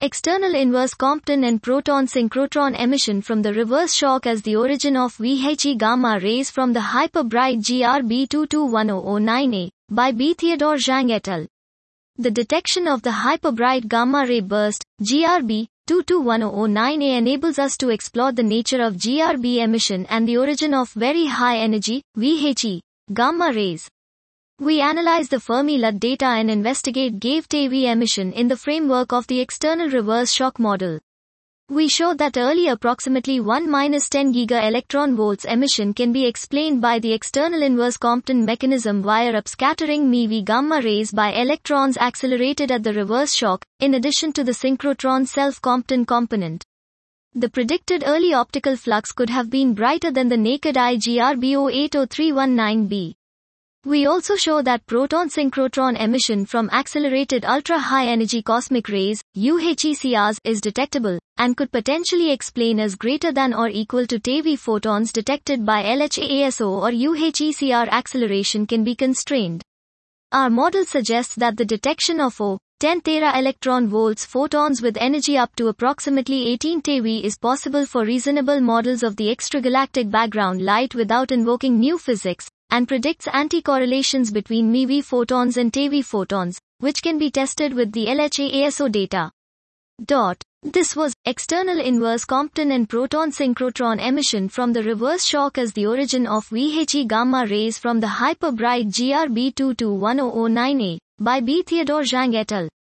External inverse Compton and proton synchrotron emission from the reverse shock as the origin of VHE gamma rays from the hyper-bright GRB 221009A, by B. Theodore Zhang et al. The detection of the hyper-bright gamma ray burst, GRB 221009A, enables us to explore the nature of GRB emission and the origin of very high energy, VHE, gamma rays. We analyze the Fermi-Lud data and investigate GaV-TeV emission in the framework of the external reverse shock model. We show that early approximately 1-10 GeV emission can be explained by the external inverse Compton mechanism via upscattering MeV gamma rays by electrons accelerated at the reverse shock, in addition to the synchrotron self-Compton component. The predicted early optical flux could have been brighter than the naked eye GRB 080319b. We also show that proton synchrotron emission from accelerated ultra-high energy cosmic rays, UHECRs, is detectable, and could potentially explain as greater than or equal to TeV photons detected by LHAASO or UHECR acceleration can be constrained. Our model suggests that the detection of 10 tera electron volts photons with energy up to approximately 18 TeV is possible for reasonable models of the extragalactic background light without invoking new physics, and predicts anti-correlations between MeV photons and TeV photons, which can be tested with the LHAASO data. This was external inverse Compton and proton synchrotron emission from the reverse shock as the origin of VHE gamma rays from the hyper-bright GRB 221009A, by B. Theodore Zhang et al.